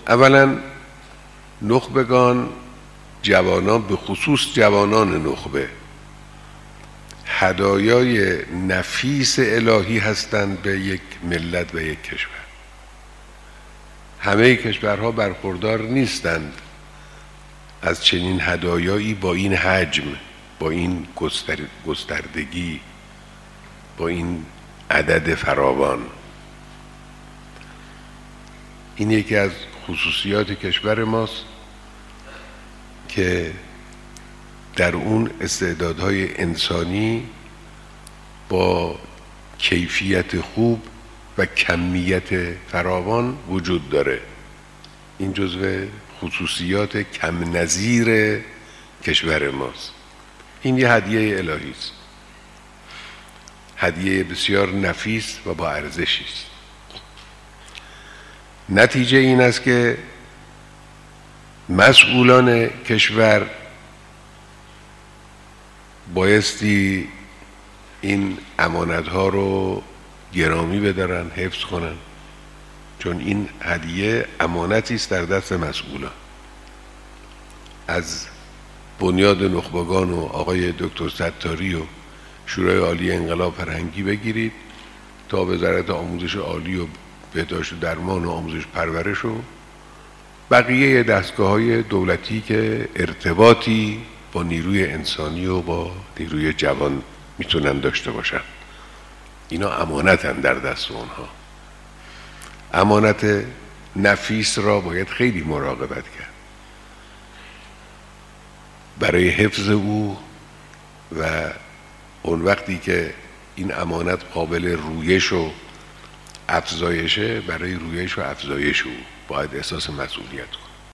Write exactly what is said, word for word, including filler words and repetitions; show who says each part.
Speaker 1: اولا نخبگان، جوانان، به خصوص جوانان نخبه، هدایای نفیس الهی هستند به یک ملت و یک کشور. همه کشورها برخوردار نیستند از چنین هدایایی با این حجم، با این گستر... گستردگی، با این عدد فراوان. این یکی از خصوصیات کشور ماست که در اون استعدادهای انسانی با کیفیت خوب و کمیت فراوان وجود داره. این جزو خصوصیات کم نظیر کشور ماست. این یه هدیه الهی است، هدیه بسیار نفیس و با ارزشی است. نتیجه این است که مسئولان کشور بایستی این امانت‌ها رو گرامی بدارن، حفظ کنن، چون این هدیه امانتی است در دست مسئولان. از بنیاد نخبگان و آقای دکتر ستاری و شورای عالی انقلاب فرهنگی بگیرید تا وزارت آموزش عالی و بهداشت و درمان و آموزش پرورش و بقیه دستگاه‌های دولتی که ارتباطی با نیروی انسانی و با نیروی جوان میتونن داشته باشن. اینا امانتن در دست اونها. امانت نفیس را باید خیلی مراقبت کرد برای حفظ او و اون وقتی که این امانت قابل رویش و افزایشه، برای رویش و افزایش او باید احساس مسئولیت کنه.